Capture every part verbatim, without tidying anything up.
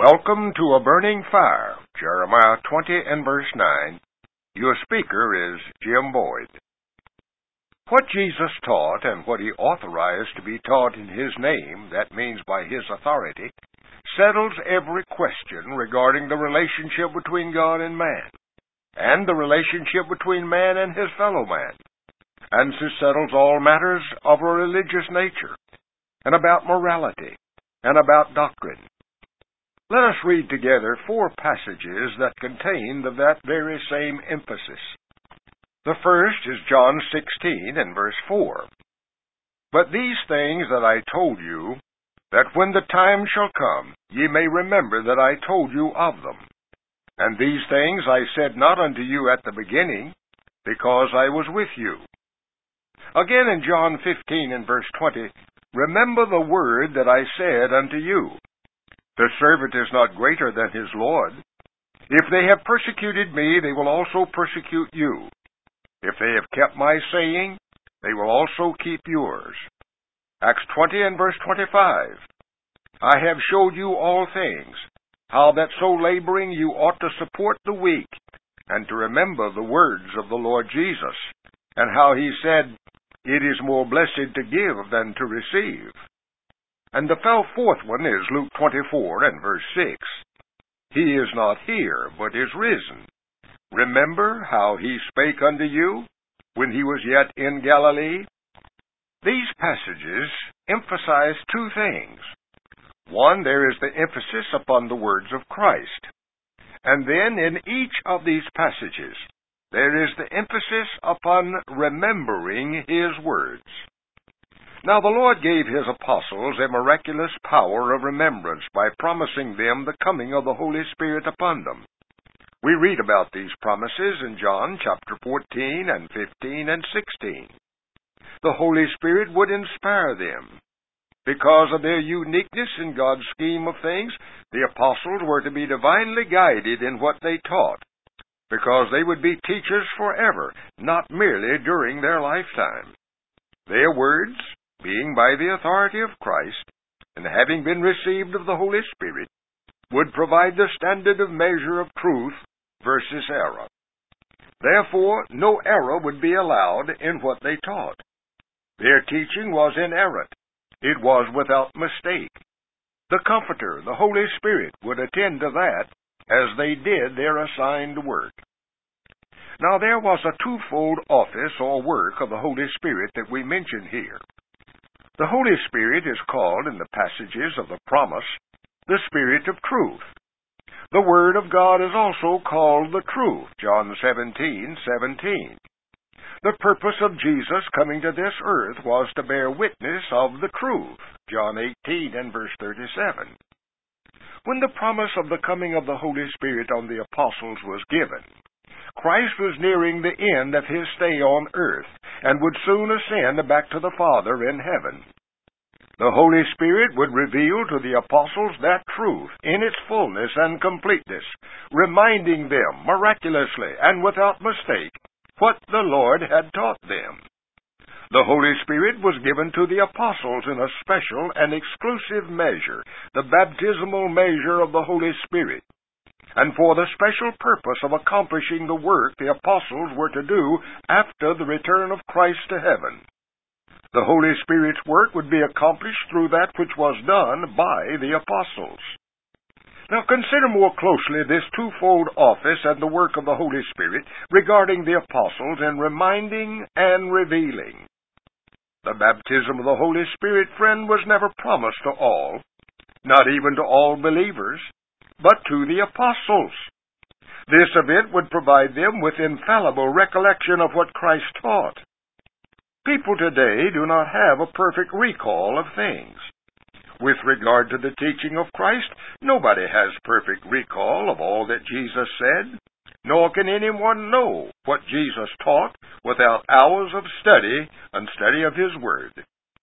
Welcome to A Burning Fire, Jeremiah twenty and verse nine. Your speaker is Jim Boyd. What Jesus taught and what he authorized to be taught in his name, that means by his authority, settles every question regarding the relationship between God and man, and the relationship between man and his fellow man, and so settles all matters of a religious nature, and about morality, and about doctrine. Let us read together four passages that contain the, that very same emphasis. The first is John sixteen and verse four. But these things that I told you, that when the time shall come, ye may remember that I told you of them. And these things I said not unto you at the beginning, because I was with you. Again in John fifteen and verse twenty, remember the word that I said unto you. The servant is not greater than his Lord. If they have persecuted me, they will also persecute you. If they have kept my saying, they will also keep yours. Acts twenty and verse twenty-five. I have showed you all things, how that so laboring you ought to support the weak, and to remember the words of the Lord Jesus, and how he said, it is more blessed to give than to receive. And the fourth one is Luke twenty-four and verse six. He is not here, but is risen. Remember how he spake unto you when he was yet in Galilee? These passages emphasize two things. One, there is the emphasis upon the words of Christ. And then in each of these passages, there is the emphasis upon remembering his words. Now the Lord gave his apostles a miraculous power of remembrance by promising them the coming of the Holy Spirit upon them. We read about these promises in John chapter fourteen and fifteen and sixteen. The Holy Spirit would inspire them. Because of their uniqueness in God's scheme of things, the apostles were to be divinely guided in what they taught, because they would be teachers forever, not merely during their lifetime. Their words, being by the authority of Christ, and having been received of the Holy Spirit, would provide the standard of measure of truth versus error. Therefore, no error would be allowed in what they taught. Their teaching was inerrant. It was without mistake. The Comforter, the Holy Spirit, would attend to that as they did their assigned work. Now there was a twofold office or work of the Holy Spirit that we mention here. The Holy Spirit is called in the passages of the promise the Spirit of truth. The Word of God is also called the truth, John seventeen seventeen. The purpose of Jesus coming to this earth was to bear witness of the truth, John eighteen and verse thirty-seven. When the promise of the coming of the Holy Spirit on the apostles was given, Christ was nearing the end of his stay on earth, and would soon ascend back to the Father in heaven. The Holy Spirit would reveal to the apostles that truth in its fullness and completeness, reminding them miraculously and without mistake what the Lord had taught them. The Holy Spirit was given to the apostles in a special and exclusive measure, the baptismal measure of the Holy Spirit, and for the special purpose of accomplishing the work the apostles were to do after the return of Christ to heaven. The Holy Spirit's work would be accomplished through that which was done by the apostles. Now consider more closely this twofold office and the work of the Holy Spirit regarding the apostles in reminding and revealing. The baptism of the Holy Spirit, friend, was never promised to all, not even to all believers, but to the apostles. This event would provide them with infallible recollection of what Christ taught. People today do not have a perfect recall of things. With regard to the teaching of Christ, nobody has perfect recall of all that Jesus said, nor can anyone know what Jesus taught without hours of study and study of his word.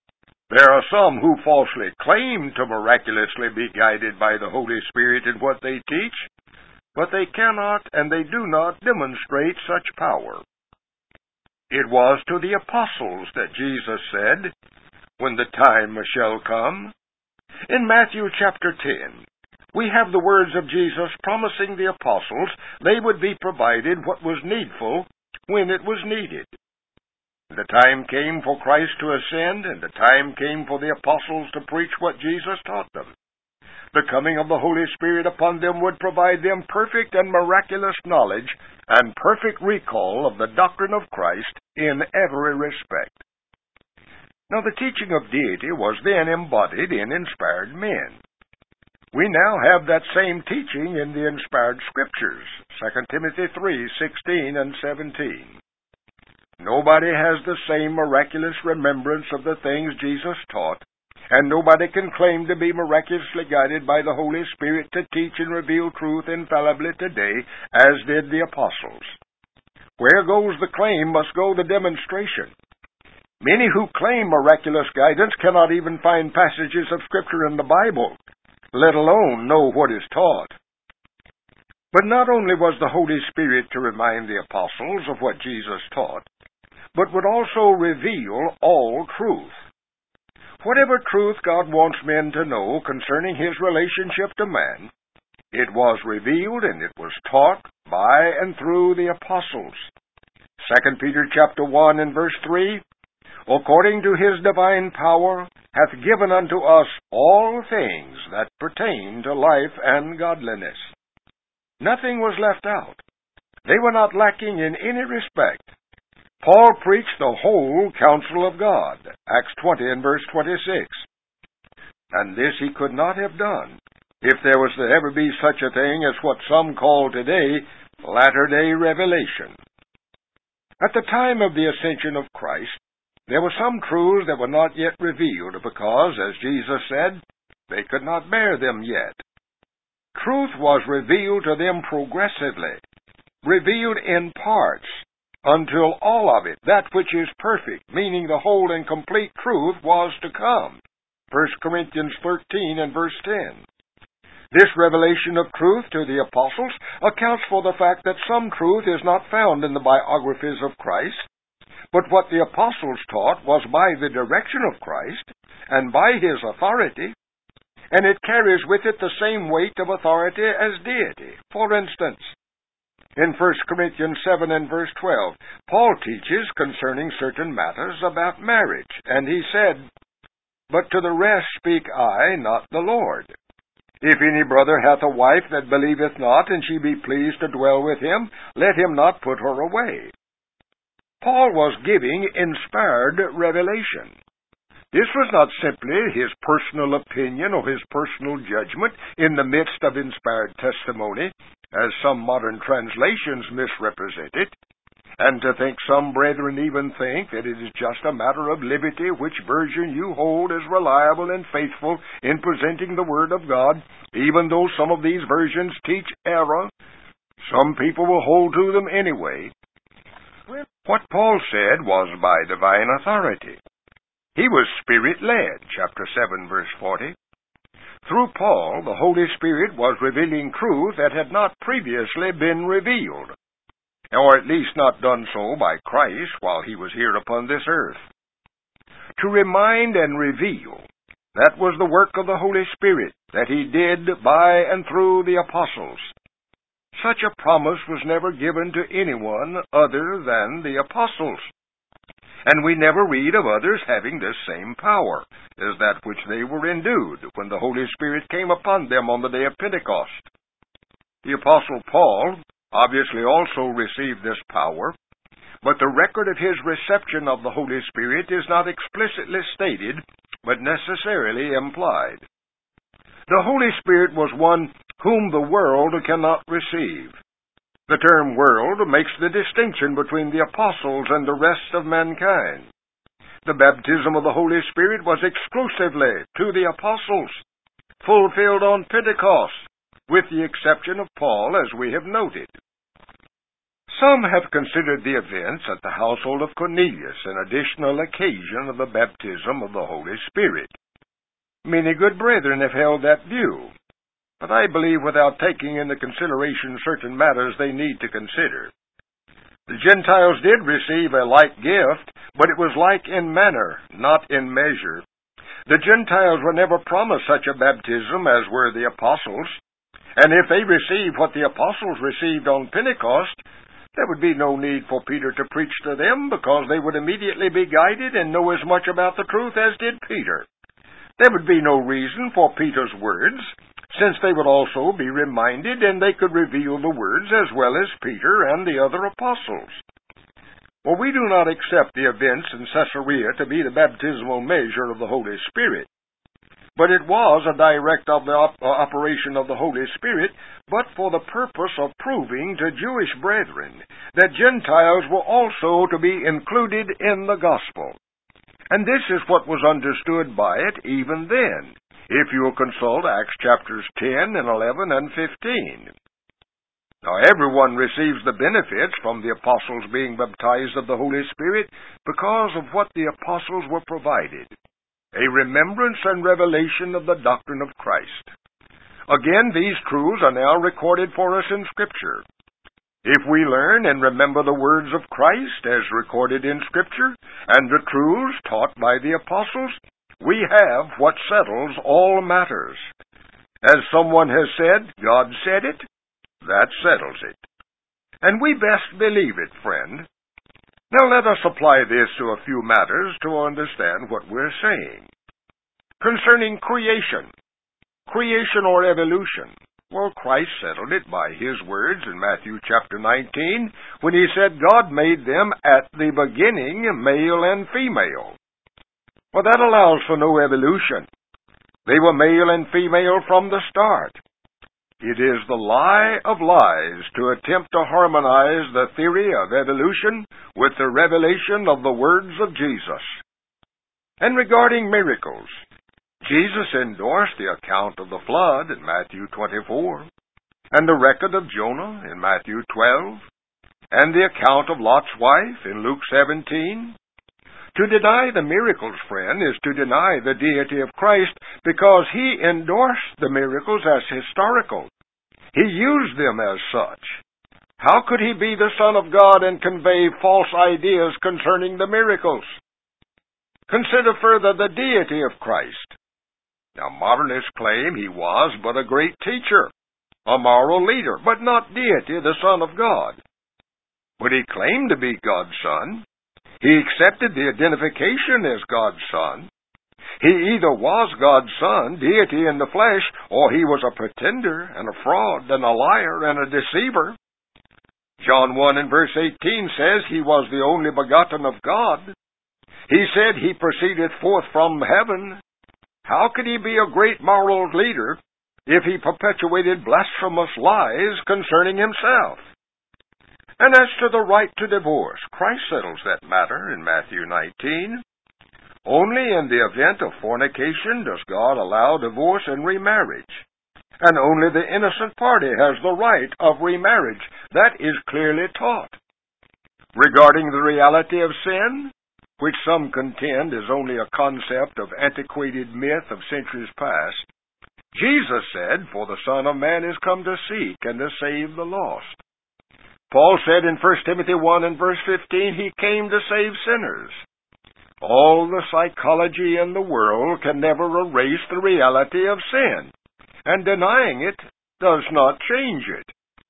There are some who falsely claim to miraculously be guided by the Holy Spirit in what they teach, but they cannot and they do not demonstrate such power. It was to the apostles that Jesus said, when the time shall come. In Matthew chapter ten, We have the words of Jesus promising the apostles they would be provided what was needful when it was needed. The time came for Christ to ascend, and the time came for the apostles to preach what Jesus taught them. The coming of the Holy Spirit upon them would provide them perfect and miraculous knowledge and perfect recall of the doctrine of Christ in every respect. Now, the teaching of deity was then embodied in inspired men. We now have that same teaching in the inspired Scriptures, Second Timothy three, sixteen and seventeen. Nobody has the same miraculous remembrance of the things Jesus taught, and nobody can claim to be miraculously guided by the Holy Spirit to teach and reveal truth infallibly today, as did the apostles. Where goes the claim must go the demonstration. Many who claim miraculous guidance cannot even find passages of Scripture in the Bible, let alone know what is taught. But not only was the Holy Spirit to remind the apostles of what Jesus taught, but would also reveal all truth. Whatever truth God wants men to know concerning His relationship to man, it was revealed and it was taught by and through the apostles. Second Peter chapter one and verse three, according to His divine power, hath given unto us all things that pertain to life and godliness. Nothing was left out. They were not lacking in any respect. Paul preached the whole counsel of God, Acts twenty and verse twenty-six. And this he could not have done if there was to ever be such a thing as what some call today latter-day revelation. At the time of the ascension of Christ, there were some truths that were not yet revealed because, as Jesus said, they could not bear them yet. Truth was revealed to them progressively, revealed in parts, until all of it, that which is perfect, meaning the whole and complete truth, was to come. First Corinthians thirteen and verse ten. This revelation of truth to the apostles accounts for the fact that some truth is not found in the biographies of Christ, but what the apostles taught was by the direction of Christ and by His authority, and it carries with it the same weight of authority as deity. For instance, in First Corinthians seven and verse twelve, Paul teaches concerning certain matters about marriage, and he said, But to the rest speak I, not the Lord. If any brother hath a wife that believeth not, and she be pleased to dwell with him, let him not put her away. Paul was giving inspired revelation. This was not simply his personal opinion or his personal judgment in the midst of inspired testimony, as some modern translations misrepresent it, and to think some brethren even think that it is just a matter of liberty which version you hold as reliable and faithful in presenting the Word of God, even though some of these versions teach error. Some people will hold to them anyway. What Paul said was by divine authority. He was Spirit-led, chapter seven, verse forty. Through Paul, the Holy Spirit was revealing truth that had not previously been revealed, or at least not done so by Christ while He was here upon this earth. To remind and reveal, that was the work of the Holy Spirit that He did by and through the apostles. Such a promise was never given to anyone other than the apostles. And we never read of others having this same power as that which they were endued when the Holy Spirit came upon them on the day of Pentecost. The Apostle Paul obviously also received this power, but the record of his reception of the Holy Spirit is not explicitly stated, but necessarily implied. The Holy Spirit was one whom the world cannot receive. The term world makes the distinction between the apostles and the rest of mankind. The baptism of the Holy Spirit was exclusively to the apostles, fulfilled on Pentecost, with the exception of Paul, as we have noted. Some have considered the events at the household of Cornelius an additional occasion of the baptism of the Holy Spirit. Many good brethren have held that view, but I believe without taking into consideration certain matters they need to consider. The Gentiles did receive a like gift, but it was like in manner, not in measure. The Gentiles were never promised such a baptism as were the apostles, and if they received what the apostles received on Pentecost, there would be no need for Peter to preach to them, because they would immediately be guided and know as much about the truth as did Peter. There would be no reason for Peter's words, since they would also be reminded, and they could reveal the words as well as Peter and the other apostles. Well, we do not accept the events in Caesarea to be the baptismal measure of the Holy Spirit, but it was a direct of the op- uh, operation of the Holy Spirit, but for the purpose of proving to Jewish brethren that Gentiles were also to be included in the gospel. And this is what was understood by it even then, if you will consult Acts chapters ten and eleven and fifteen. Now, everyone receives the benefits from the apostles being baptized of the Holy Spirit because of what the apostles were provided, a remembrance and revelation of the doctrine of Christ. Again, these truths are now recorded for us in Scripture. If we learn and remember the words of Christ as recorded in Scripture, and the truths taught by the apostles, we have what settles all matters. As someone has said, God said it, that settles it. And we best believe it, friend. Now let us apply this to a few matters to understand what we're saying. Concerning creation, creation or evolution, well, Christ settled it by His words in Matthew chapter nineteen, when He said God made them at the beginning male and female. Well, that allows for no evolution. They were male and female from the start. It is the lie of lies to attempt to harmonize the theory of evolution with the revelation of the words of Jesus. And regarding miracles, Jesus endorsed the account of the flood in Matthew twenty-four, and the record of Jonah in Matthew twelve, and the account of Lot's wife in Luke seventeen. To deny the miracles, friend, is to deny the deity of Christ, because He endorsed the miracles as historical. He used them as such. How could He be the Son of God and convey false ideas concerning the miracles? Consider further the deity of Christ. Now, modernists claim He was but a great teacher, a moral leader, but not deity, the Son of God. But He claimed to be God's Son. He accepted the identification as God's Son. He either was God's Son, deity in the flesh, or He was a pretender and a fraud and a liar and a deceiver. John one and verse eighteen says He was the only begotten of God. He said He proceeded forth from heaven. How could He be a great moral leader if He perpetuated blasphemous lies concerning Himself? And as to the right to divorce, Christ settles that matter in Matthew nineteen. Only in the event of fornication does God allow divorce and remarriage. And only the innocent party has the right of remarriage. That is clearly taught. Regarding the reality of sin, which some contend is only a concept of antiquated myth of centuries past, Jesus said, "For the Son of Man is come to seek and to save the lost." Paul said in First Timothy one and verse fifteen, He came to save sinners. All the psychology in the world can never erase the reality of sin, and denying it does not change it.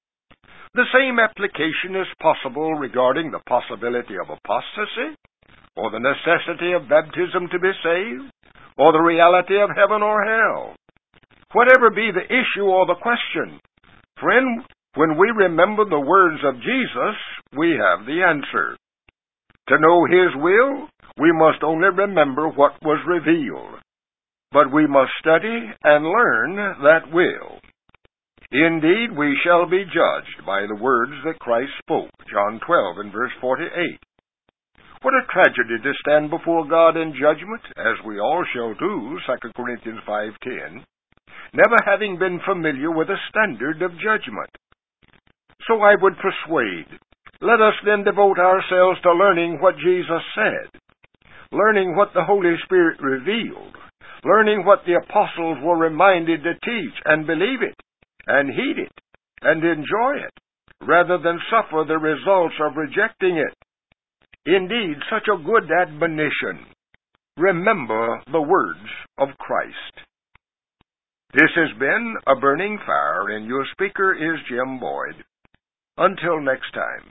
The same application is possible regarding the possibility of apostasy, or the necessity of baptism to be saved, or the reality of heaven or hell. Whatever be the issue or the question, friend, when we remember the words of Jesus, we have the answer. To know His will, we must only remember what was revealed, but we must study and learn that will. Indeed, we shall be judged by the words that Christ spoke, John twelve and verse forty-eight. What a tragedy to stand before God in judgment, as we all shall do, Second Corinthians five ten, never having been familiar with a standard of judgment. So I would persuade, let us then devote ourselves to learning what Jesus said, learning what the Holy Spirit revealed, learning what the apostles were reminded to teach, and believe it, and heed it, and enjoy it, rather than suffer the results of rejecting it. Indeed, such a good admonition remember the words of Christ. This has been A Burning Fire, and your speaker is Jim Boyd. Until next time.